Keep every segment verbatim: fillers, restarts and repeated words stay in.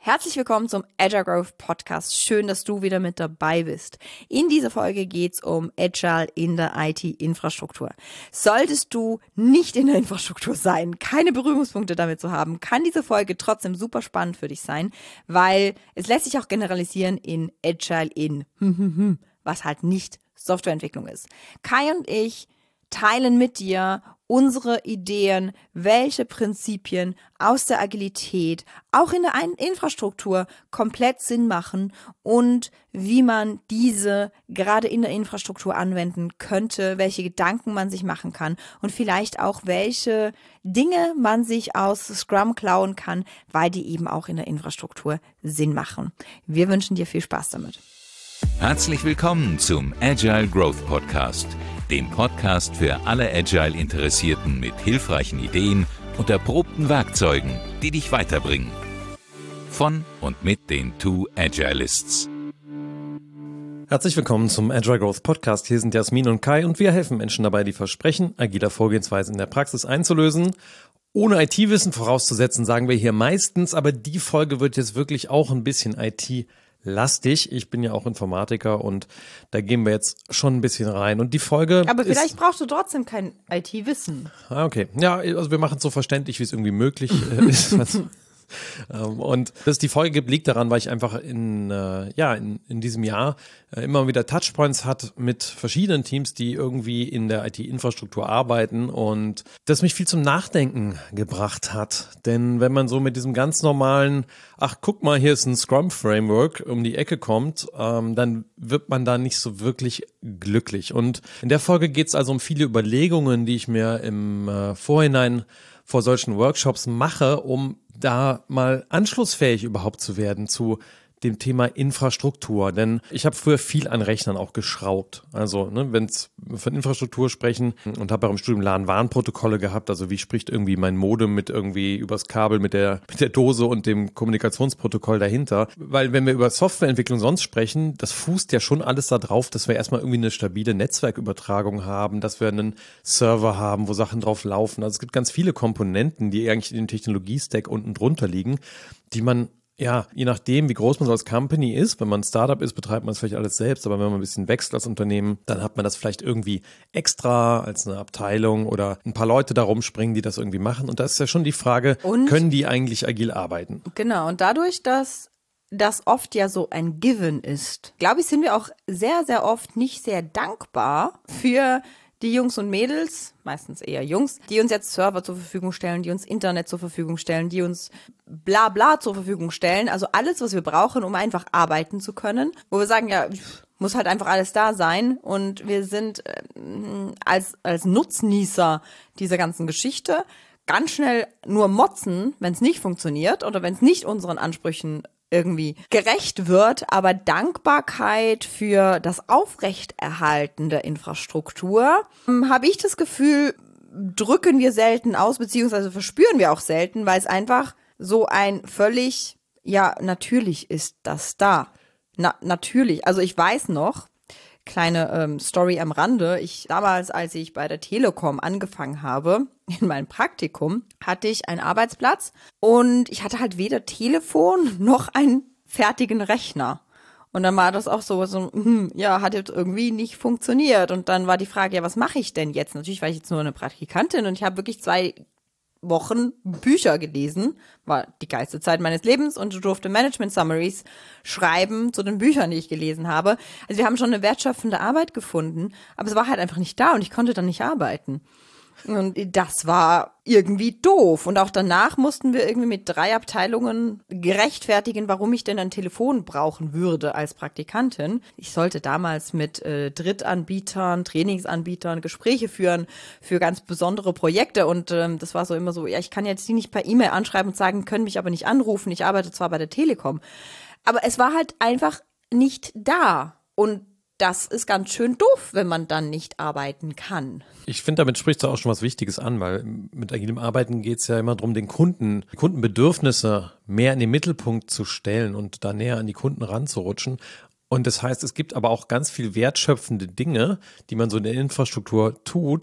Herzlich willkommen zum Agile Growth Podcast. Schön, dass du wieder mit dabei bist. In dieser Folge geht es um Agile in der I T-Infrastruktur. Solltest du nicht in der Infrastruktur sein, keine Berührungspunkte damit zu haben, kann diese Folge trotzdem super spannend für dich sein, weil es lässt sich auch generalisieren in Agile in, was halt nicht Softwareentwicklung ist. Kai und ich teilen mit dir unsere Ideen, welche Prinzipien aus der Agilität auch in der Infrastruktur komplett Sinn machen und wie man diese gerade in der Infrastruktur anwenden könnte, welche Gedanken man sich machen kann und vielleicht auch welche Dinge man sich aus Scrum klauen kann, weil die eben auch in der Infrastruktur Sinn machen. Wir wünschen dir viel Spaß damit. Herzlich willkommen zum Agile Growth Podcast, dem Podcast für alle Agile-Interessierten mit hilfreichen Ideen und erprobten Werkzeugen, die dich weiterbringen. Von und mit den Two Agilists. Herzlich willkommen zum Agile Growth Podcast. Hier sind Jasmin und Kai und wir helfen Menschen dabei, die Versprechen agiler Vorgehensweisen in der Praxis einzulösen. Ohne I T-Wissen vorauszusetzen, sagen wir hier meistens, aber die Folge wird jetzt wirklich auch ein bisschen I T lastig. Ich bin ja auch Informatiker und da gehen wir jetzt schon ein bisschen rein. Und die Folge Aber vielleicht ist, brauchst du trotzdem kein I T-Wissen. Ah, okay. Ja, also wir machen es so verständlich, wie es irgendwie möglich äh, ist. Und dass es die Folge gibt, liegt daran, weil ich einfach in, äh, ja, in, in diesem Jahr äh, immer wieder Touchpoints hat mit verschiedenen Teams, die irgendwie in der I T-Infrastruktur arbeiten und das mich viel zum Nachdenken gebracht hat. Denn wenn man so mit diesem ganz normalen, ach guck mal, hier ist ein Scrum-Framework, um die Ecke kommt, ähm, dann wird man da nicht so wirklich glücklich. Und in der Folge geht es also um viele Überlegungen, die ich mir im äh, Vorhinein vor solchen Workshops mache, um da mal anschlussfähig überhaupt zu werden zu dem Thema Infrastruktur. Denn ich habe früher viel an Rechnern auch geschraubt. Also ne, wenn wir von Infrastruktur sprechen und habe auch im Studium LAN-Warnprotokolle gehabt, also wie spricht irgendwie mein Modem mit irgendwie übers Kabel mit der mit der Dose und dem Kommunikationsprotokoll dahinter. Weil wenn wir über Softwareentwicklung sonst sprechen, das fußt ja schon alles da drauf, dass wir erstmal irgendwie eine stabile Netzwerkübertragung haben, dass wir einen Server haben, wo Sachen drauf laufen. Also es gibt ganz viele Komponenten, die eigentlich in dem Technologiestack unten drunter liegen, die man ja, je nachdem, wie groß man so als Company ist, wenn man ein Startup ist, betreibt man es vielleicht alles selbst, aber wenn man ein bisschen wächst als Unternehmen, dann hat man das vielleicht irgendwie extra als eine Abteilung oder ein paar Leute da rumspringen, die das irgendwie machen. Und da ist ja schon die Frage, und können die eigentlich agil arbeiten? Genau, und dadurch, dass das oft ja so ein Given ist, glaube ich, sind wir auch sehr, sehr oft nicht sehr dankbar für die Jungs und Mädels, meistens eher Jungs, die uns jetzt Server zur Verfügung stellen, die uns Internet zur Verfügung stellen, die uns bla bla zur Verfügung stellen. Also alles, was wir brauchen, um einfach arbeiten zu können. Wo wir sagen, ja, muss halt einfach alles da sein. Und wir sind äh, als, als Nutznießer dieser ganzen Geschichte ganz schnell nur motzen, wenn es nicht funktioniert oder wenn es nicht unseren Ansprüchen irgendwie gerecht wird, aber Dankbarkeit für das Aufrechterhalten der Infrastruktur, ähm, habe ich das Gefühl, drücken wir selten aus, beziehungsweise verspüren wir auch selten, weil es einfach so ein völlig, ja, natürlich ist das da. Na, natürlich. Also ich weiß noch, kleine ähm, Story am Rande. Ich damals, als ich bei der Telekom angefangen habe, in meinem Praktikum, hatte ich einen Arbeitsplatz und ich hatte halt weder Telefon noch einen fertigen Rechner. Und dann war das auch so, so hm, ja, hat jetzt irgendwie nicht funktioniert. Und dann war die Frage, ja, was mache ich denn jetzt? Natürlich war ich jetzt nur eine Praktikantin und ich habe wirklich zwei Wochen Bücher gelesen, war die geilste Zeit meines Lebens und durfte Management-Summaries schreiben zu den Büchern, die ich gelesen habe. Also wir haben schon eine wertschöpfende Arbeit gefunden, aber es war halt einfach nicht da und ich konnte dann nicht arbeiten. Und das war irgendwie doof. Und auch danach mussten wir irgendwie mit drei Abteilungen gerechtfertigen, warum ich denn ein Telefon brauchen würde als Praktikantin. Ich sollte damals mit äh, Drittanbietern, Trainingsanbietern Gespräche führen für ganz besondere Projekte. Und ähm, das war so immer so, ja, ich kann jetzt die nicht per E-Mail anschreiben und sagen, können mich aber nicht anrufen. Ich arbeite zwar bei der Telekom. Aber es war halt einfach nicht da. Und das ist ganz schön doof, wenn man dann nicht arbeiten kann. Ich finde, damit sprichst du auch schon was Wichtiges an, weil mit agilem Arbeiten geht es ja immer darum, den Kunden, die Kundenbedürfnisse mehr in den Mittelpunkt zu stellen und da näher an die Kunden ranzurutschen. Und das heißt, es gibt aber auch ganz viel wertschöpfende Dinge, die man so in der Infrastruktur tut,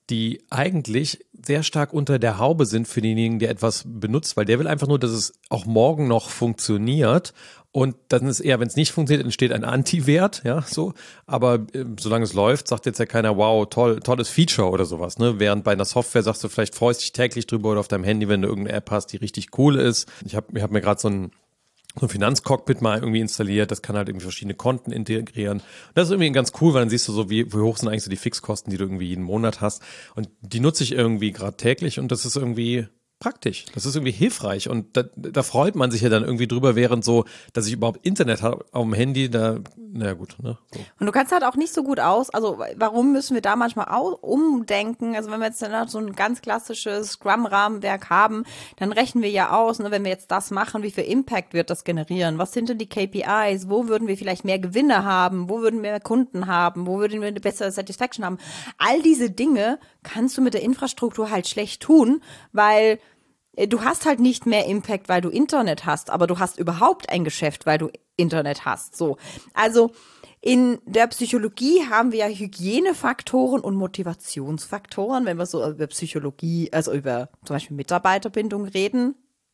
die eigentlich sehr stark unter der Haube sind für denjenigen, der etwas benutzt, weil der will einfach nur, dass es auch morgen noch funktioniert. Und dann ist eher, wenn es nicht funktioniert, entsteht ein Anti-Wert, ja, so. Aber äh, solange es läuft, sagt jetzt ja keiner, wow, toll, tolles Feature oder sowas, ne? Während bei einer Software sagst du, vielleicht freust dich täglich drüber oder auf deinem Handy, wenn du irgendeine App hast, die richtig cool ist. Ich habe ich hab mir gerade so ein so ein Finanzcockpit mal irgendwie installiert, das kann halt irgendwie verschiedene Konten integrieren. Und das ist irgendwie ganz cool, weil dann siehst du so, wie, wie hoch sind eigentlich so die Fixkosten, die du irgendwie jeden Monat hast. Und die nutze ich irgendwie gerade täglich und das ist irgendwie praktisch. Das ist irgendwie hilfreich und da, da freut man sich ja dann irgendwie drüber, während so, dass ich überhaupt Internet habe auf dem Handy, da, naja gut, ne. So. Und du kannst halt auch nicht so gut aus, also warum müssen wir da manchmal auch umdenken? Also wenn wir jetzt dann so ein ganz klassisches Scrum-Rahmenwerk haben, dann rechnen wir ja aus, ne, wenn wir jetzt das machen, wie viel Impact wird das generieren? Was sind denn die K P Is? Wo würden wir vielleicht mehr Gewinne haben? Wo würden wir mehr Kunden haben? Wo würden wir eine bessere Satisfaction haben? All diese Dinge kannst du mit der Infrastruktur halt schlecht tun, weil du hast halt nicht mehr Impact, weil du Internet hast, aber du hast überhaupt ein Geschäft, weil du Internet hast. So, also in der Psychologie haben wir ja Hygienefaktoren und Motivationsfaktoren, wenn wir so über Psychologie, also über zum Beispiel Mitarbeiterbindung reden.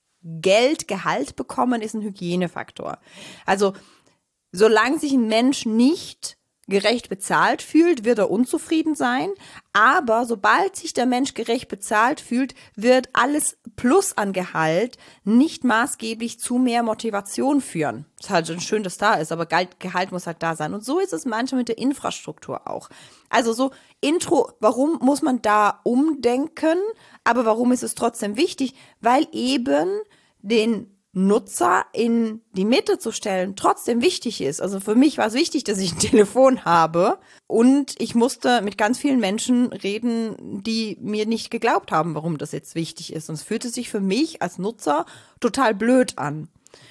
Geld, Gehalt bekommen ist ein Hygienefaktor. Also solange sich ein Mensch nicht gerecht bezahlt fühlt, wird er unzufrieden sein. Aber sobald sich der Mensch gerecht bezahlt fühlt, wird alles plus an Gehalt nicht maßgeblich zu mehr Motivation führen. Ist halt schon schön, dass da ist, aber Gehalt muss halt da sein. Und so ist es manchmal mit der Infrastruktur auch. Also so Intro, warum muss man da umdenken? Aber warum ist es trotzdem wichtig? Weil eben den Nutzer in die Mitte zu stellen trotzdem wichtig ist. Also für mich war es wichtig, dass ich ein Telefon habe und ich musste mit ganz vielen Menschen reden, die mir nicht geglaubt haben, warum das jetzt wichtig ist. Und es fühlte sich für mich als Nutzer total blöd an.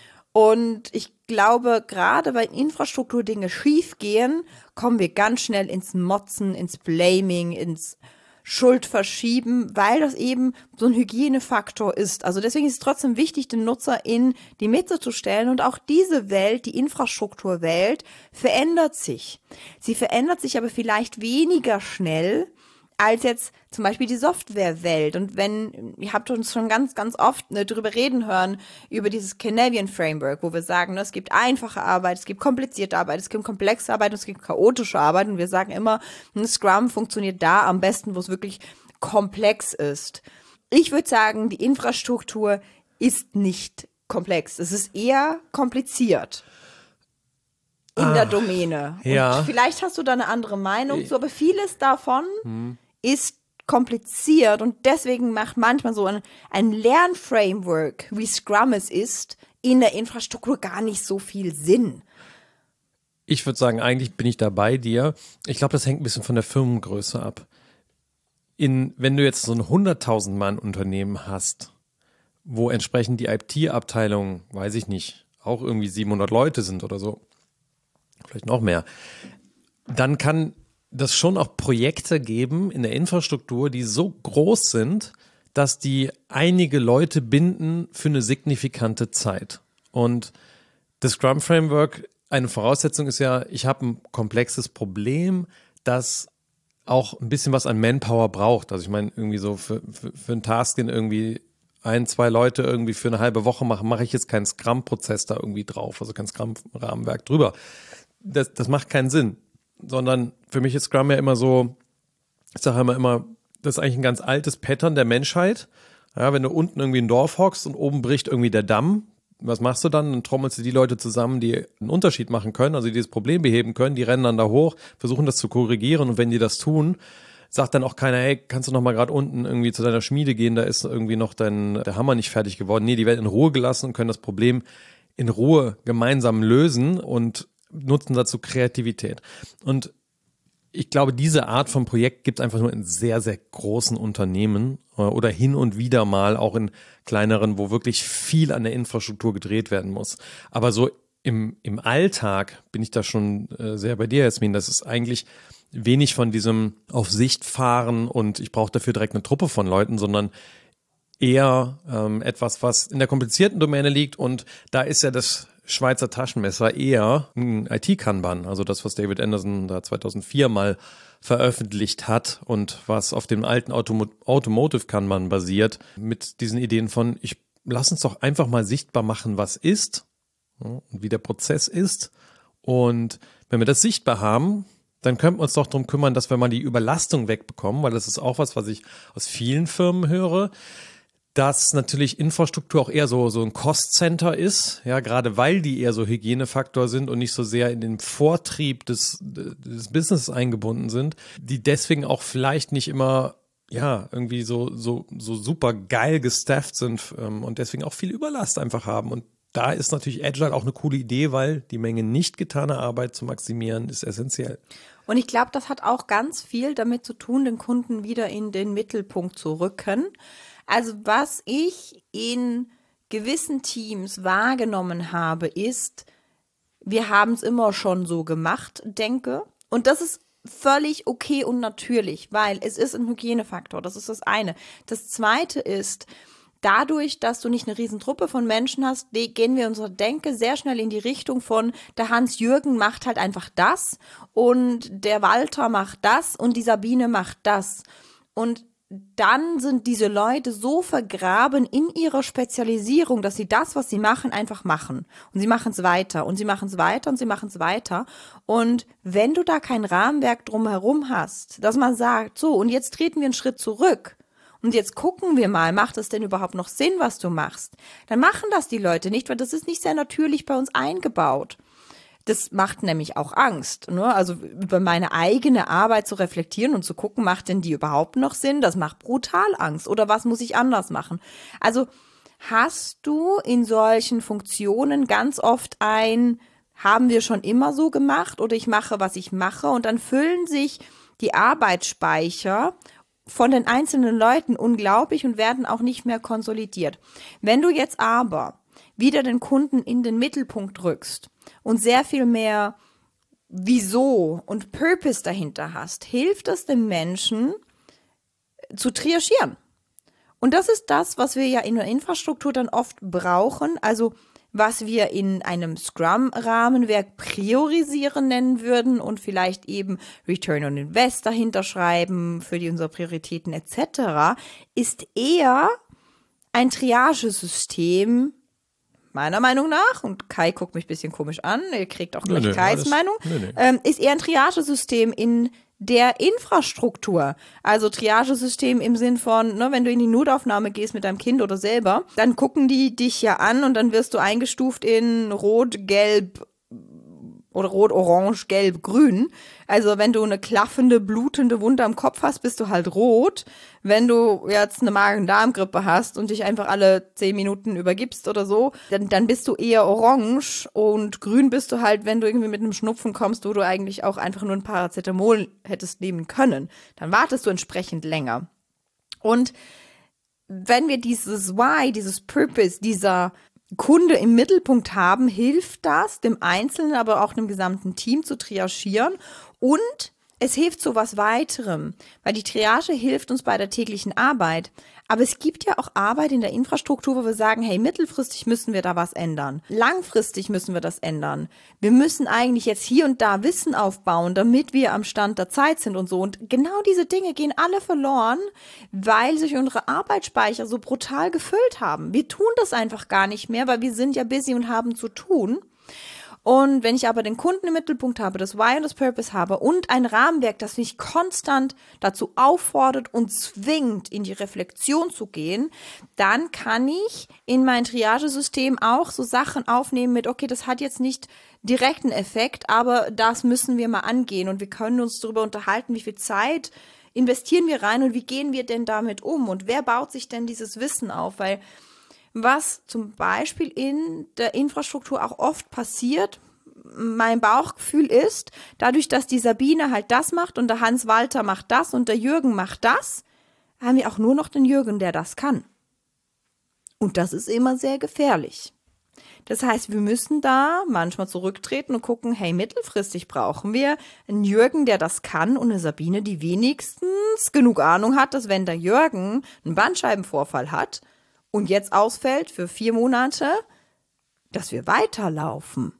Und ich glaube, gerade wenn Infrastrukturdinge schief gehen, kommen wir ganz schnell ins Motzen, ins Blaming, ins Schuld verschieben, weil das eben so ein Hygienefaktor ist. Also deswegen ist es trotzdem wichtig, den Nutzer in die Mitte zu stellen. Und auch diese Welt, die Infrastrukturwelt, verändert sich. Sie verändert sich aber vielleicht weniger schnell als jetzt zum Beispiel die Softwarewelt. Und wenn, ihr habt uns schon ganz, ganz oft ne, drüber reden hören, über dieses Canadian Framework, wo wir sagen, ne, es gibt einfache Arbeit, es gibt komplizierte Arbeit, es gibt komplexe Arbeit und es gibt chaotische Arbeit. Und wir sagen immer, ein Scrum funktioniert da am besten, wo es wirklich komplex ist. Ich würde sagen, die Infrastruktur ist nicht komplex. Es ist eher kompliziert in ah, der Domäne. Ja. Und vielleicht hast du da eine andere Meinung zu, aber vieles davon hm. ist kompliziert und deswegen macht manchmal so ein, ein Lernframework, wie Scrum es ist, in der Infrastruktur gar nicht so viel Sinn. Ich würde sagen, eigentlich bin ich da bei dir. Ich glaube, das hängt ein bisschen von der Firmengröße ab. In, wenn du jetzt so ein hunderttausend Mann Unternehmen hast, wo entsprechend die I T-Abteilung, weiß ich nicht, auch irgendwie siebenhundert Leute sind oder so, vielleicht noch mehr, dann kann das schon auch Projekte geben in der Infrastruktur, die so groß sind, dass die einige Leute binden für eine signifikante Zeit. Und das Scrum-Framework, eine Voraussetzung ist ja, ich habe ein komplexes Problem, das auch ein bisschen was an Manpower braucht. Also ich meine, irgendwie so für, für, für einen Task, den irgendwie ein, zwei Leute irgendwie für eine halbe Woche machen, mache ich jetzt keinen Scrum-Prozess da irgendwie drauf, also kein Scrum-Rahmenwerk drüber. Das, das macht keinen Sinn. Sondern für mich ist Scrum ja immer so, ich sage immer, immer, das ist eigentlich ein ganz altes Pattern der Menschheit. Ja, wenn du unten irgendwie ein Dorf hockst und oben bricht irgendwie der Damm, was machst du dann? Dann trommelst du die Leute zusammen, die einen Unterschied machen können, also die das Problem beheben können, die rennen dann da hoch, versuchen das zu korrigieren und wenn die das tun, sagt dann auch keiner, hey, kannst du noch mal gerade unten irgendwie zu deiner Schmiede gehen, da ist irgendwie noch dein, der Hammer nicht fertig geworden. Nee, die werden in Ruhe gelassen und können das Problem in Ruhe gemeinsam lösen und nutzen dazu Kreativität. Und ich glaube, diese Art von Projekt gibt es einfach nur in sehr, sehr großen Unternehmen oder hin und wieder mal auch in kleineren, wo wirklich viel an der Infrastruktur gedreht werden muss. Aber so im, im Alltag bin ich da schon äh, sehr bei dir, Jasmin. Das ist eigentlich wenig von diesem auf Sicht fahren und ich brauche dafür direkt eine Truppe von Leuten, sondern eher ähm, etwas, was in der komplizierten Domäne liegt. Und da ist ja das Schweizer Taschenmesser eher ein I T-Kanban, also das, was David Anderson da zweitausendvier mal veröffentlicht hat und was auf dem alten Autom- Automotive-Kanban basiert, mit diesen Ideen von, ich lass uns doch einfach mal sichtbar machen, was ist, ja, und wie der Prozess ist. Und wenn wir das sichtbar haben, dann könnten wir uns doch darum kümmern, dass wir mal die Überlastung wegbekommen, weil das ist auch was, was ich aus vielen Firmen höre, dass natürlich Infrastruktur auch eher so, so ein Cost-Center ist, ja, gerade weil die eher so Hygienefaktor sind und nicht so sehr in den Vortrieb des, des Business eingebunden sind, die deswegen auch vielleicht nicht immer, ja, irgendwie so, so, so super geil gestafft sind ähm, und deswegen auch viel Überlast einfach haben. Und da ist natürlich Agile auch eine coole Idee, weil die Menge nicht getaner Arbeit zu maximieren ist essentiell. Und ich glaube, das hat auch ganz viel damit zu tun, den Kunden wieder in den Mittelpunkt zu rücken. Also was ich in gewissen Teams wahrgenommen habe, ist, wir haben es immer schon so gemacht, denke. Und das ist völlig okay und natürlich, weil es ist ein Hygienefaktor. Das ist das eine. Das zweite ist, dadurch, dass du nicht eine Riesentruppe von Menschen hast, gehen wir unsere Denke sehr schnell in die Richtung von, der Hans-Jürgen macht halt einfach das und der Walter macht das und die Sabine macht das. Und dann sind diese Leute so vergraben in ihrer Spezialisierung, dass sie das, was sie machen, einfach machen. Und sie machen es weiter und sie machen es weiter und sie machen es weiter. Und wenn du da kein Rahmenwerk drumherum hast, dass man sagt, so, und jetzt treten wir einen Schritt zurück und jetzt gucken wir mal, macht es denn überhaupt noch Sinn, was du machst? Dann machen das die Leute nicht, weil das ist nicht sehr natürlich bei uns eingebaut. Das macht nämlich auch Angst, ne? Also über meine eigene Arbeit zu reflektieren und zu gucken, macht denn die überhaupt noch Sinn? Das macht brutal Angst. Oder was muss ich anders machen? Also hast du in solchen Funktionen ganz oft ein, haben wir schon immer so gemacht oder ich mache, was ich mache und dann füllen sich die Arbeitsspeicher von den einzelnen Leuten unglaublich und werden auch nicht mehr konsolidiert. Wenn du jetzt aber wieder den Kunden in den Mittelpunkt rückst und sehr viel mehr Wieso und Purpose dahinter hast, hilft es dem Menschen zu triagieren. Und das ist das, was wir ja in der Infrastruktur dann oft brauchen, also was wir in einem Scrum-Rahmenwerk priorisieren nennen würden und vielleicht eben Return on Invest dahinter schreiben für die unsere Prioritäten et cetera, ist eher ein Triagesystem, meiner Meinung nach, und Kai guckt mich ein bisschen komisch an, ihr kriegt auch gleich nee, nee, Kais alles, Meinung, nee, nee. Ähm, ist eher ein Triagesystem in der Infrastruktur. Also Triagesystem im Sinn von, ne, wenn du in die Notaufnahme gehst mit deinem Kind oder selber, dann gucken die dich ja an und dann wirst du eingestuft in Rot, Gelb oder Rot, Orange, Gelb, Grün. Also wenn du eine klaffende, blutende Wunde am Kopf hast, bist du halt rot. Wenn du jetzt eine Magen-Darm-Grippe hast und dich einfach alle zehn Minuten übergibst oder so, dann, dann bist du eher orange und grün bist du halt, wenn du irgendwie mit einem Schnupfen kommst, wo du eigentlich auch einfach nur ein Paracetamol hättest nehmen können. Dann wartest du entsprechend länger. Und wenn wir dieses Why, dieses Purpose, dieser Kunde im Mittelpunkt haben, hilft das dem Einzelnen, aber auch dem gesamten Team zu triagieren und es hilft zu was weiterem, weil die Triage hilft uns bei der täglichen Arbeit. Aber es gibt ja auch Arbeit in der Infrastruktur, wo wir sagen, hey, mittelfristig müssen wir da was ändern. Langfristig müssen wir das ändern. Wir müssen eigentlich jetzt hier und da Wissen aufbauen, damit wir am Stand der Zeit sind und so. Und genau diese Dinge gehen alle verloren, weil sich unsere Arbeitsspeicher so brutal gefüllt haben. Wir tun das einfach gar nicht mehr, weil wir sind ja busy und haben zu tun. Und wenn ich aber den Kunden im Mittelpunkt habe, das Why und das Purpose habe und ein Rahmenwerk, das mich konstant dazu auffordert und zwingt, in die Reflexion zu gehen, dann kann ich in mein Triagesystem auch so Sachen aufnehmen mit, okay, das hat jetzt nicht direkten Effekt, aber das müssen wir mal angehen und wir können uns darüber unterhalten, wie viel Zeit investieren wir rein und wie gehen wir denn damit um und wer baut sich denn dieses Wissen auf, weil was zum Beispiel in der Infrastruktur auch oft passiert, mein Bauchgefühl ist, dadurch, dass die Sabine halt das macht und der Hans-Walter macht das und der Jürgen macht das, haben wir auch nur noch den Jürgen, der das kann. Und das ist immer sehr gefährlich. Das heißt, wir müssen da manchmal zurücktreten und gucken, hey, mittelfristig brauchen wir einen Jürgen, der das kann und eine Sabine, die wenigstens genug Ahnung hat, dass wenn der Jürgen einen Bandscheibenvorfall hat, und jetzt ausfällt für vier Monate, dass wir weiterlaufen.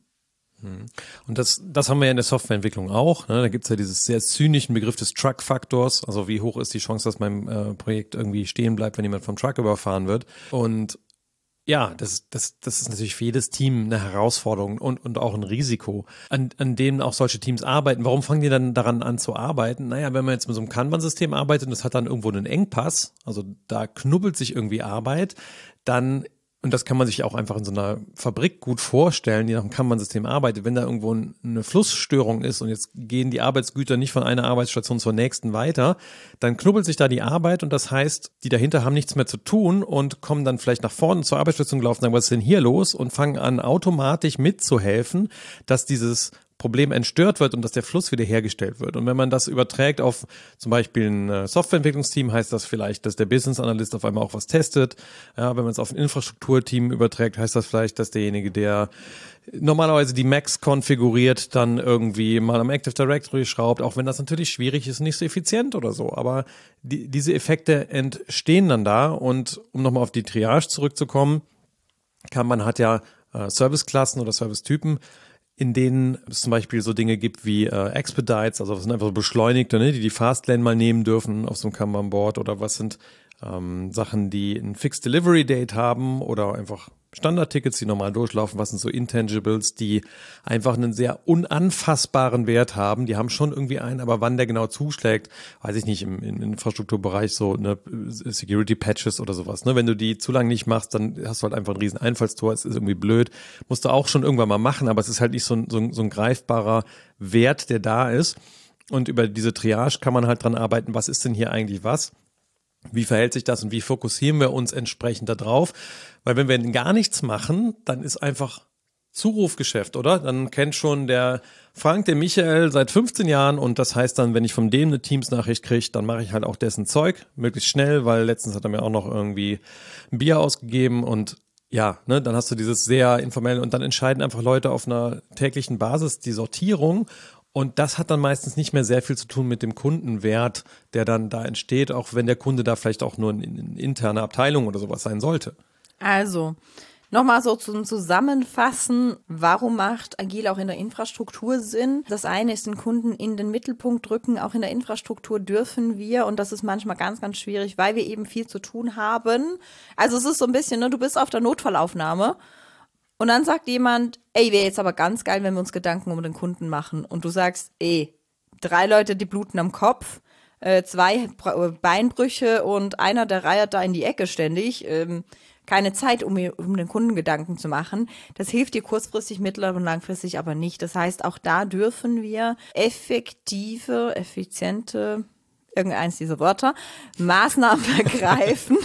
Und das, das haben wir ja in der Softwareentwicklung auch. Ne? Da gibt's ja dieses sehr zynischen Begriff des Truck-Faktors. Also wie hoch ist die Chance, dass mein äh, Projekt irgendwie stehen bleibt, wenn jemand vom Truck überfahren wird. Und ja, das, das, das ist natürlich für jedes Team eine Herausforderung und, und auch ein Risiko, an, an dem auch solche Teams arbeiten. Warum fangen die dann daran an zu arbeiten? Naja, wenn man jetzt mit so einem Kanban-System arbeitet und das hat dann irgendwo einen Engpass, also da knubbelt sich irgendwie Arbeit, dann, und das kann man sich auch einfach in so einer Fabrik gut vorstellen, die nach dem Kanban-System arbeitet, wenn da irgendwo eine Flussstörung ist und jetzt gehen die Arbeitsgüter nicht von einer Arbeitsstation zur nächsten weiter, dann knubbelt sich da die Arbeit und das heißt, die dahinter haben nichts mehr zu tun und kommen dann vielleicht nach vorne zur Arbeitsstation gelaufen und sagen, was ist denn hier los? Und fangen an, automatisch mitzuhelfen, dass dieses Problem entstört wird und dass der Fluss wieder hergestellt wird. Und wenn man das überträgt auf zum Beispiel ein Softwareentwicklungsteam, heißt das vielleicht, dass der Business Analyst auf einmal auch was testet. Ja, wenn man es auf ein Infrastrukturteam überträgt, heißt das vielleicht, dass derjenige, der normalerweise die Macs konfiguriert, dann irgendwie mal am Active Directory schraubt, auch wenn das natürlich schwierig ist, nicht so effizient oder so. Aber die, diese Effekte entstehen dann da. Und um nochmal auf die Triage zurückzukommen, kann man hat ja äh, Serviceklassen oder Servicetypen, in denen es zum Beispiel so Dinge gibt wie äh, Expedites, also das sind einfach so Beschleunigte, ne, die die Fastlane mal nehmen dürfen auf so einem Kanban-Board, oder was sind ähm, Sachen, die ein Fixed Delivery Date haben oder einfach Standardtickets, die normal durchlaufen. Was sind so Intangibles, die einfach einen sehr unanfassbaren Wert haben. Die haben schon irgendwie einen, aber wann der genau zuschlägt, weiß ich nicht, im, im Infrastrukturbereich so ne Security Patches oder sowas. Ne, wenn du die zu lange nicht machst, dann hast du halt einfach ein riesen Einfallstor. Es ist irgendwie blöd. Musst du auch schon irgendwann mal machen, aber es ist halt nicht so ein, so ein, so ein greifbarer Wert, der da ist. Und über diese Triage kann man halt dran arbeiten, was ist denn hier eigentlich was? Wie verhält sich das und wie fokussieren wir uns entsprechend da drauf? Weil wenn wir gar nichts machen, dann ist einfach Zurufgeschäft, oder? Dann kennt schon der Frank, der Michael seit fünfzehn Jahren und das heißt dann, wenn ich von dem eine Teams-Nachricht kriege, dann mache ich halt auch dessen Zeug, möglichst schnell, weil letztens hat er mir auch noch irgendwie ein Bier ausgegeben und ja, ne, dann hast du dieses sehr informell und dann entscheiden einfach Leute auf einer täglichen Basis die Sortierung. Und das hat dann meistens nicht mehr sehr viel zu tun mit dem Kundenwert, der dann da entsteht, auch wenn der Kunde da vielleicht auch nur eine interne Abteilung oder sowas sein sollte. Also, nochmal so zum Zusammenfassen, warum macht Agil auch in der Infrastruktur Sinn? Das eine ist den Kunden in den Mittelpunkt rücken, auch in der Infrastruktur dürfen wir, und das ist manchmal ganz, ganz schwierig, weil wir eben viel zu tun haben. Also es ist so ein bisschen, ne, du bist auf der Notfallaufnahme. Und dann sagt jemand, ey, wäre jetzt aber ganz geil, wenn wir uns Gedanken um den Kunden machen. Und du sagst, ey, drei Leute, die bluten am Kopf, äh, zwei Beinbrüche und einer, der reiert da in die Ecke ständig. Ähm, keine Zeit, um, um den Kunden Gedanken zu machen. Das hilft dir kurzfristig, mittel- und langfristig aber nicht. Das heißt, auch da dürfen wir effektive, effiziente, irgendeins dieser Wörter, Maßnahmen ergreifen.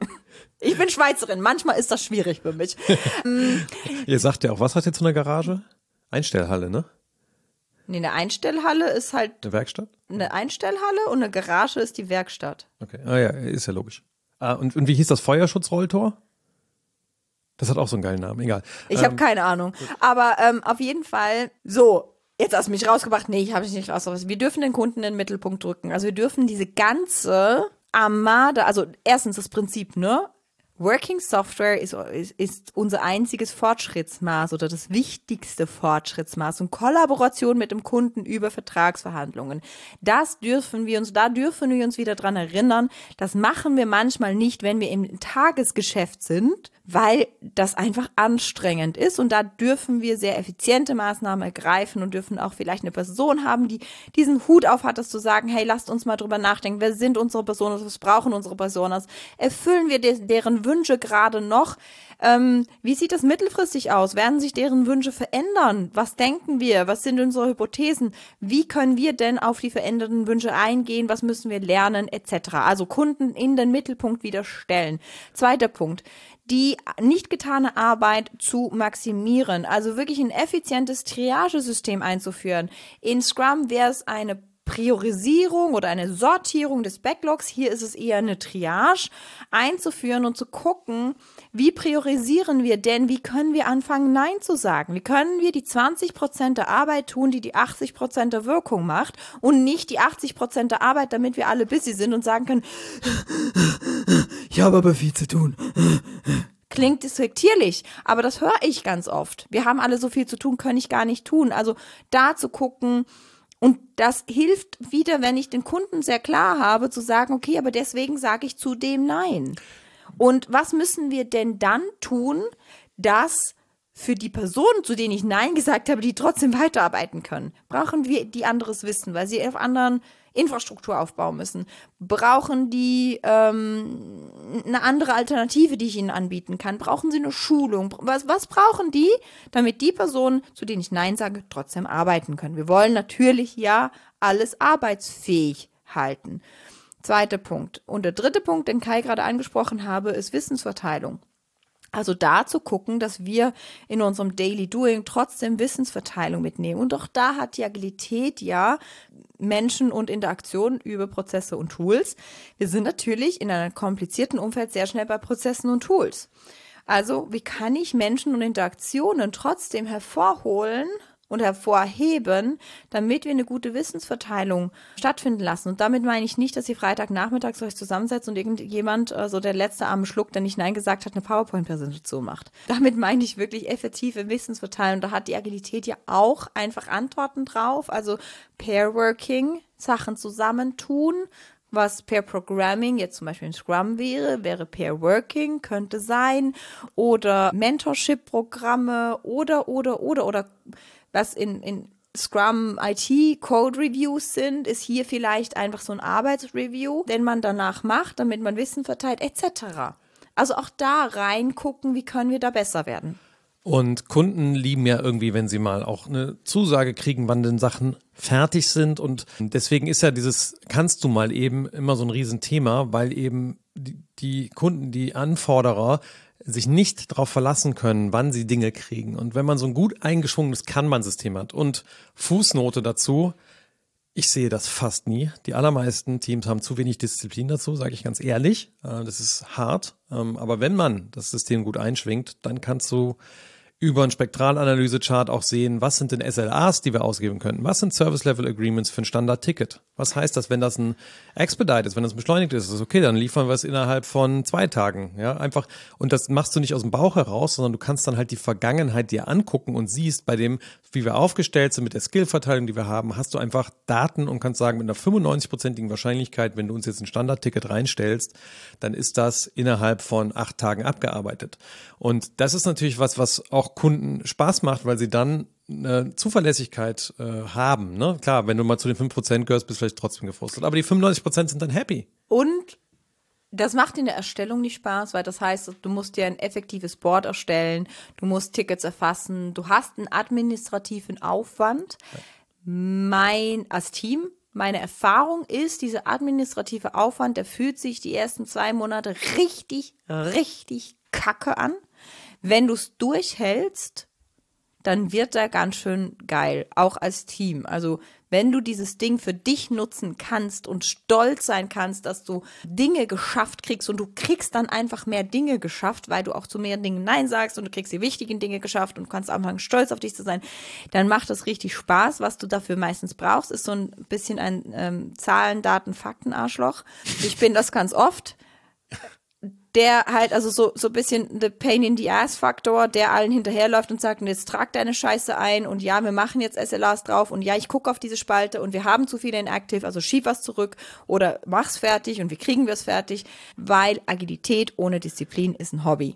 Ich bin Schweizerin, manchmal ist das schwierig für mich. Ihr sagt ja auch, was hat ihr zu einer Garage? Einstellhalle, ne? Nee, eine Einstellhalle ist halt eine Werkstatt? Eine Einstellhalle und eine Garage ist die Werkstatt. Okay, ah ja, ist ja logisch. Ah, und, und wie hieß das Feuerschutzrolltor? Das hat auch so einen geilen Namen, egal. Ich ähm, habe keine Ahnung. Aber ähm, auf jeden Fall, so, jetzt hast du mich rausgebracht. Nee, ich habe mich nicht rausgebracht. Wir dürfen den Kunden in den Mittelpunkt drücken. Also wir dürfen diese ganze Armada, also erstens das Prinzip, ne? Working Software ist, ist, ist unser einziges Fortschrittsmaß oder das wichtigste Fortschrittsmaß und Kollaboration mit dem Kunden über Vertragsverhandlungen. Das dürfen wir uns, da dürfen wir uns wieder dran erinnern. Das machen wir manchmal nicht, wenn wir im Tagesgeschäft sind, weil das einfach anstrengend ist und da dürfen wir sehr effiziente Maßnahmen ergreifen und dürfen auch vielleicht eine Person haben, die diesen Hut auf hat, das zu sagen, hey, lasst uns mal drüber nachdenken, wer sind unsere Personas, was brauchen unsere Personas, erfüllen wir de- deren Wünsche gerade noch, ähm, wie sieht das mittelfristig aus, werden sich deren Wünsche verändern, was denken wir, was sind unsere Hypothesen, wie können wir denn auf die veränderten Wünsche eingehen, was müssen wir lernen, et cetera. Also Kunden in den Mittelpunkt wieder stellen. Zweiter Punkt, die nicht getane Arbeit zu maximieren, also wirklich ein effizientes Triagesystem einzuführen. In Scrum wäre es eine Priorisierung oder eine Sortierung des Backlogs, hier ist es eher eine Triage, einzuführen und zu gucken, wie priorisieren wir denn, wie können wir anfangen, Nein zu sagen? Wie können wir die zwanzig Prozent der Arbeit tun, die die achtzig Prozent der Wirkung macht und nicht die achtzig Prozent der Arbeit, damit wir alle busy sind und sagen können, ich habe aber viel zu tun. Klingt despektierlich, aber das höre ich ganz oft. Wir haben alle so viel zu tun, können ich gar nicht tun. Also da zu gucken, und das hilft wieder, wenn ich den Kunden sehr klar habe, zu sagen, okay, aber deswegen sage ich zu dem Nein. Und was müssen wir denn dann tun, dass für die Personen, zu denen ich Nein gesagt habe, die trotzdem weiterarbeiten können? Brauchen wir die anderes Wissen, weil sie auf anderen Infrastruktur aufbauen müssen? Brauchen die ähm, eine andere Alternative, die ich ihnen anbieten kann? Brauchen sie eine Schulung? Was, was brauchen die, damit die Personen, zu denen ich Nein sage, trotzdem arbeiten können? Wir wollen natürlich ja alles arbeitsfähig halten. Zweiter Punkt. Und der dritte Punkt, den Kai gerade angesprochen habe, ist Wissensverteilung. Also da zu gucken, dass wir in unserem Daily Doing trotzdem Wissensverteilung mitnehmen. Und auch da hat die Agilität ja Menschen und Interaktionen über Prozesse und Tools. Wir sind natürlich in einem komplizierten Umfeld sehr schnell bei Prozessen und Tools. Also wie kann ich Menschen und Interaktionen trotzdem hervorholen und hervorheben, damit wir eine gute Wissensverteilung stattfinden lassen. Und damit meine ich nicht, dass ihr Freitagnachmittags euch zusammensetzt und irgendjemand, also der letzte arme Schluck, der nicht Nein gesagt hat, eine PowerPoint-Präsentation macht. Damit meine ich wirklich effektive Wissensverteilung. Da hat die Agilität ja auch einfach Antworten drauf. Also Pair-Working, Sachen zusammentun. Was Pair-Programming jetzt zum Beispiel in Scrum wäre, wäre Pair-Working, könnte sein. Oder Mentorship-Programme oder, oder, oder, oder was in, in Scrum I T Code Reviews sind, ist hier vielleicht einfach so ein Arbeitsreview, den man danach macht, damit man Wissen verteilt, et cetera. Also auch da reingucken, wie können wir da besser werden. Und Kunden lieben ja irgendwie, wenn sie mal auch eine Zusage kriegen, wann denn Sachen fertig sind. Und deswegen ist ja dieses kannst du mal eben immer so ein Riesenthema, weil eben die, die Kunden, die Anforderer sich nicht darauf verlassen können, wann sie Dinge kriegen. Und wenn man so ein gut eingeschwungenes Kanban-System hat und Fußnote dazu, ich sehe das fast nie. Die allermeisten Teams haben zu wenig Disziplin dazu, sage ich ganz ehrlich. Das ist hart. Aber wenn man das System gut einschwingt, dann kannst du über einen Spektralanalyse-Chart auch sehen, was sind denn S L As, die wir ausgeben könnten? Was sind Service-Level-Agreements für ein Standard-Ticket? Was heißt das, wenn das ein Expedite ist, wenn das beschleunigt ist? Ist das okay, dann liefern wir es innerhalb von zwei Tagen. Ja, einfach. Und das machst du nicht aus dem Bauch heraus, sondern du kannst dann halt die Vergangenheit dir angucken und siehst, bei dem, wie wir aufgestellt sind, mit der Skill-Verteilung, die wir haben, hast du einfach Daten und kannst sagen, mit einer fünfundneunzig-prozentigen Wahrscheinlichkeit, wenn du uns jetzt ein Standard-Ticket reinstellst, dann ist das innerhalb von acht Tagen abgearbeitet. Und das ist natürlich was, was auch Kunden Spaß macht, weil sie dann eine Zuverlässigkeit äh, haben. Ne? Klar, wenn du mal zu den fünf Prozent gehörst, bist du vielleicht trotzdem gefrustet. Aber die fünfundneunzig Prozent sind dann happy. Und das macht in der Erstellung nicht Spaß, weil das heißt, du musst dir ein effektives Board erstellen, du musst Tickets erfassen, du hast einen administrativen Aufwand. Ja. Mein, als Team, meine Erfahrung ist, dieser administrative Aufwand, der fühlt sich die ersten zwei Monate richtig, richtig kacke an. Wenn du es durchhältst, dann wird er ganz schön geil, auch als Team. Also wenn du dieses Ding für dich nutzen kannst und stolz sein kannst, dass du Dinge geschafft kriegst und du kriegst dann einfach mehr Dinge geschafft, weil du auch zu mehr Dingen Nein sagst und du kriegst die wichtigen Dinge geschafft und kannst anfangen, stolz auf dich zu sein, dann macht das richtig Spaß. Was du dafür meistens brauchst, ist so ein bisschen ein ähm, Zahlen, Daten, Fakten Arschloch. Ich bin das ganz oft. Der halt, also so so ein bisschen the pain in the ass Faktor, der allen hinterherläuft und sagt, jetzt trag deine Scheiße ein und ja, wir machen jetzt S L As drauf und ja, ich gucke auf diese Spalte und wir haben zu viele in Active, also schieb was zurück oder mach's fertig und wie kriegen wir es fertig, weil Agilität ohne Disziplin ist ein Hobby.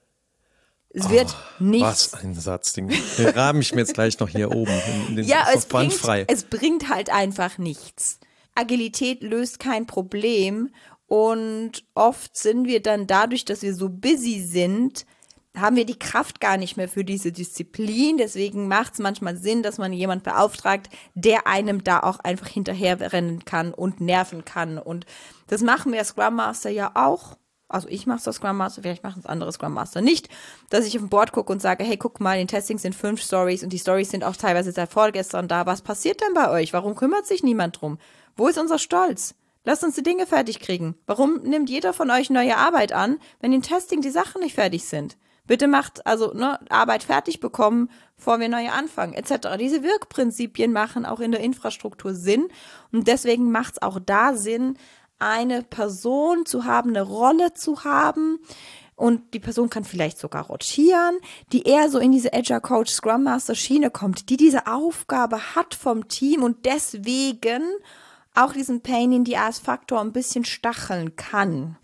Es wird oh, nichts. Was ein Satz, den rahm ich mir jetzt gleich noch hier oben in, in den ja, es bringt, frei. Es bringt halt einfach nichts. Agilität löst kein Problem. Und oft sind wir dann dadurch, dass wir so busy sind, haben wir die Kraft gar nicht mehr für diese Disziplin. Deswegen macht es manchmal Sinn, dass man jemanden beauftragt, der einem da auch einfach hinterherrennen kann und nerven kann. Und das machen wir als Scrum Master ja auch. Also ich mache es als Scrum Master, vielleicht machen es andere Scrum Master nicht, dass ich auf dem Board gucke und sage, hey, guck mal, in Testing sind fünf Stories und die Stories sind auch teilweise seit vorgestern da. Was passiert denn bei euch? Warum kümmert sich niemand drum? Wo ist unser Stolz? Lasst uns die Dinge fertig kriegen. Warum nimmt jeder von euch neue Arbeit an, wenn im Testing die Sachen nicht fertig sind? Bitte macht also ne, Arbeit fertig bekommen, bevor wir neue anfangen, et cetera. Diese Wirkprinzipien machen auch in der Infrastruktur Sinn und deswegen macht es auch da Sinn, eine Person zu haben, eine Rolle zu haben, und die Person kann vielleicht sogar rotieren, die eher so in diese Agile Coach Scrum Master Schiene kommt, die diese Aufgabe hat vom Team und deswegen auch diesen Pain in the Ass Faktor ein bisschen stacheln kann.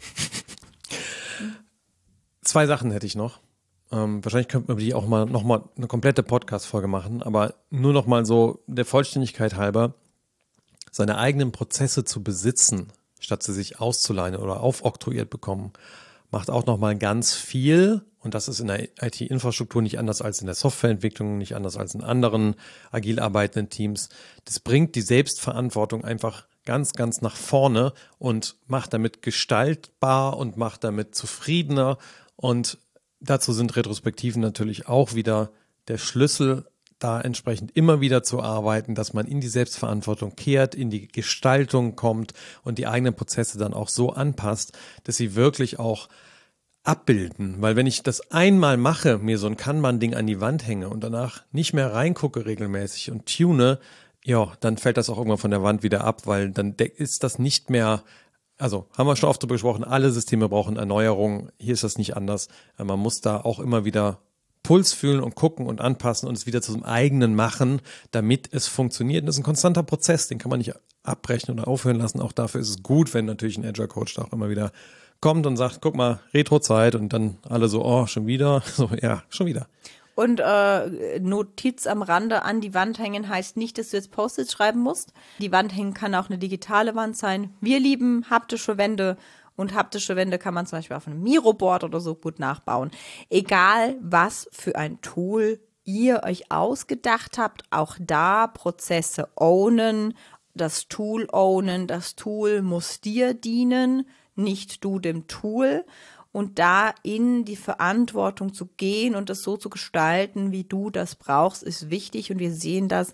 Zwei Sachen hätte ich noch. Ähm, wahrscheinlich könnte man die auch mal nochmal eine komplette Podcast-Folge machen, aber nur nochmal so der Vollständigkeit halber, seine eigenen Prozesse zu besitzen, statt sie sich auszuleihen oder aufoktroyiert bekommen, macht auch nochmal ganz viel. Und das ist in der I T-Infrastruktur nicht anders als in der Softwareentwicklung, nicht anders als in anderen agil arbeitenden Teams. Das bringt die Selbstverantwortung einfach ganz, ganz nach vorne und macht damit gestaltbar und macht damit zufriedener. Und dazu sind Retrospektiven natürlich auch wieder der Schlüssel, da entsprechend immer wieder zu arbeiten, dass man in die Selbstverantwortung kehrt, in die Gestaltung kommt und die eigenen Prozesse dann auch so anpasst, dass sie wirklich auch abbilden. Weil wenn ich das einmal mache, mir so ein Kanban-Ding an die Wand hänge und danach nicht mehr reingucke regelmäßig und tune, ja, dann fällt das auch irgendwann von der Wand wieder ab, weil dann ist das nicht mehr. Also haben wir schon oft darüber gesprochen, alle Systeme brauchen Erneuerung. Hier ist das nicht anders. Man muss da auch immer wieder Puls fühlen und gucken und anpassen und es wieder zu seinem eigenen machen, damit es funktioniert. Und das ist ein konstanter Prozess, den kann man nicht abbrechen oder aufhören lassen. Auch dafür ist es gut, wenn natürlich ein Agile Coach da auch immer wieder kommt und sagt, guck mal, Retro-Zeit und dann alle so, oh, schon wieder? So, ja, schon wieder. Und äh, Notiz am Rande, an die Wand hängen heißt nicht, dass du jetzt Post-its schreiben musst. Die Wand hängen kann auch eine digitale Wand sein. Wir lieben haptische Wände und haptische Wände kann man zum Beispiel auf einem Miro-Board oder so gut nachbauen. Egal, was für ein Tool ihr euch ausgedacht habt, auch da Prozesse ownen, das Tool ownen. Das Tool muss dir dienen, nicht du dem Tool. Und da in die Verantwortung zu gehen und das so zu gestalten, wie du das brauchst, ist wichtig. Und wir sehen das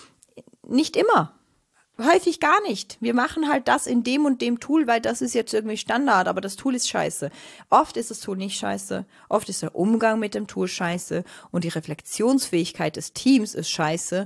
nicht immer. Häufig gar nicht. Wir machen halt das in dem und dem Tool, weil das ist jetzt irgendwie Standard, aber das Tool ist scheiße. Oft ist das Tool nicht scheiße. Oft ist der Umgang mit dem Tool scheiße. Und die Reflexionsfähigkeit des Teams ist scheiße.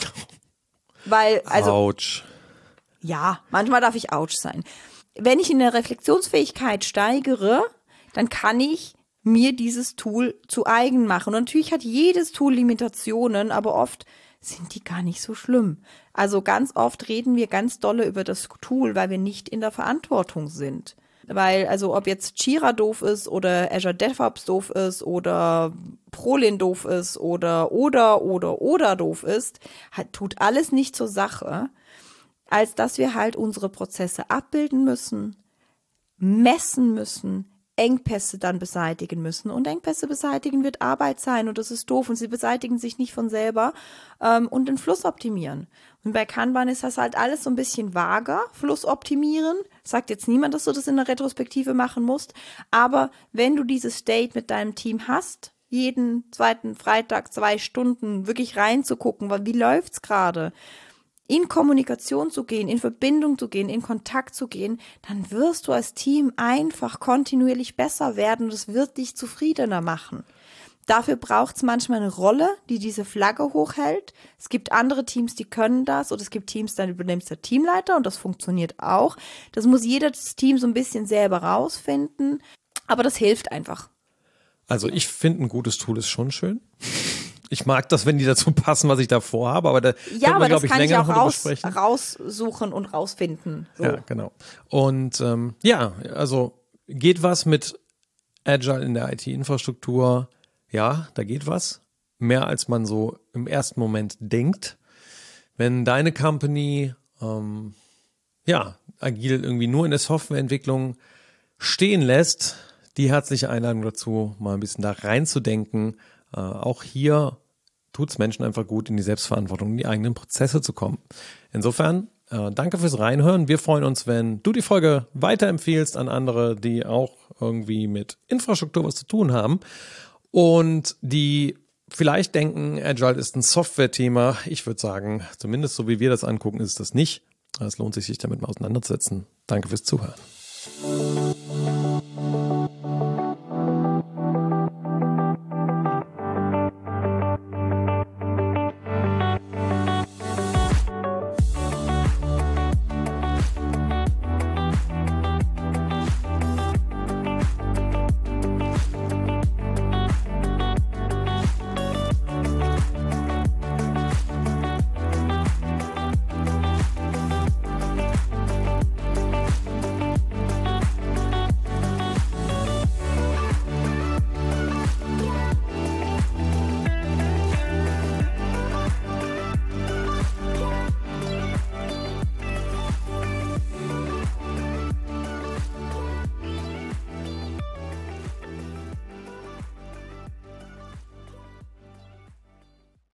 Weil, also. Autsch. Ja, manchmal darf ich ouch sein. Wenn ich in der Reflexionsfähigkeit steigere, dann kann ich mir dieses Tool zu eigen machen. Und natürlich hat jedes Tool Limitationen, aber oft sind die gar nicht so schlimm. Also ganz oft reden wir ganz dolle über das Tool, weil wir nicht in der Verantwortung sind. Weil, also ob jetzt Jira doof ist oder Azure DevOps doof ist oder Prolin doof ist oder oder oder oder doof ist, hat, tut alles nicht zur Sache, als dass wir halt unsere Prozesse abbilden müssen, messen müssen, Engpässe dann beseitigen müssen. Und Engpässe beseitigen wird Arbeit sein und das ist doof und sie beseitigen sich nicht von selber ähm, und den Fluss optimieren. Und bei Kanban ist das halt alles so ein bisschen vager. Fluss optimieren, sagt jetzt niemand, dass du das in der Retrospektive machen musst, aber wenn du dieses Date mit deinem Team hast, jeden zweiten Freitag zwei Stunden wirklich reinzugucken, wie läuft's gerade, in Kommunikation zu gehen, in Verbindung zu gehen, in Kontakt zu gehen, dann wirst du als Team einfach kontinuierlich besser werden und es wird dich zufriedener machen. Dafür braucht es manchmal eine Rolle, die diese Flagge hochhält. Es gibt andere Teams, die können das oder es gibt Teams, dann übernimmst der Teamleiter und das funktioniert auch. Das muss jedes Team so ein bisschen selber rausfinden, aber das hilft einfach. Also ich finde, ein gutes Tool ist schon schön. Ich mag das, wenn die dazu passen, was ich da vorhabe, aber da ja, aber man, das ich, kann länger ich auch raus, sprechen. raussuchen und rausfinden. So. Ja, genau. Und ähm, ja, also geht was mit Agile in der I T-Infrastruktur? Ja, da geht was. Mehr als man so im ersten Moment denkt. Wenn deine Company ähm, ja, agil irgendwie nur in der Softwareentwicklung stehen lässt, die herzliche Einladung dazu, mal ein bisschen da reinzudenken. Äh, auch hier tut es Menschen einfach gut, in die Selbstverantwortung, in die eigenen Prozesse zu kommen. Insofern, äh, danke fürs Reinhören. Wir freuen uns, wenn du die Folge weiterempfiehlst an andere, die auch irgendwie mit Infrastruktur was zu tun haben und die vielleicht denken, Agile ist ein Software-Thema. Ich würde sagen, zumindest so wie wir das angucken, ist es das nicht. Es lohnt sich, sich damit mal auseinanderzusetzen. Danke fürs Zuhören.